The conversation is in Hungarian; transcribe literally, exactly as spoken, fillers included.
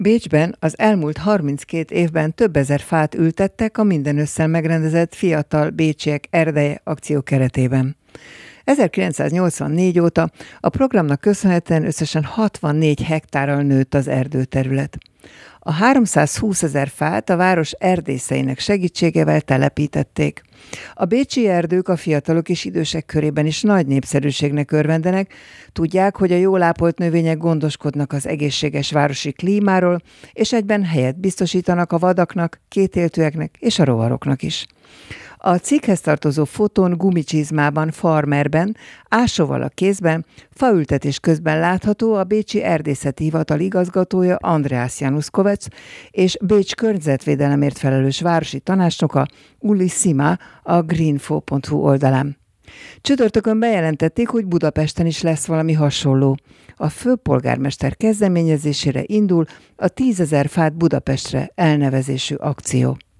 Bécsben az elmúlt harminckét évben több ezer fát ültettek a minden ősszel megrendezett Fiatal Bécsiek Erdeje akció keretében. ezerkilencszáznyolcvannégy óta a programnak köszönhetően összesen hatvannégy hektárral nőtt az erdőterület. A háromszázhúszezer fát a város erdészeinek segítségével telepítették. A bécsi erdők a fiatalok és idősek körében is nagy népszerűségnek örvendenek, tudják, hogy a jól ápolt növények gondoskodnak az egészséges városi klímáról, és egyben helyet biztosítanak a vadaknak, kétéltőeknek és a rovaroknak is. A cikkhez tartozó fotón gumicsizmában, farmerben, ásóval a kézben, faültetés közben látható a Bécsi Erdészeti Hivatal igazgatója Andreas Januszkovec és Bécs környezetvédelemért felelős városi tanácsnoka Uli Sima a greenfo pont hu oldalán. Csütörtökön bejelentették, hogy Budapesten is lesz valami hasonló. A főpolgármester kezdeményezésére indul a tízezer fát Budapestre elnevezésű akció.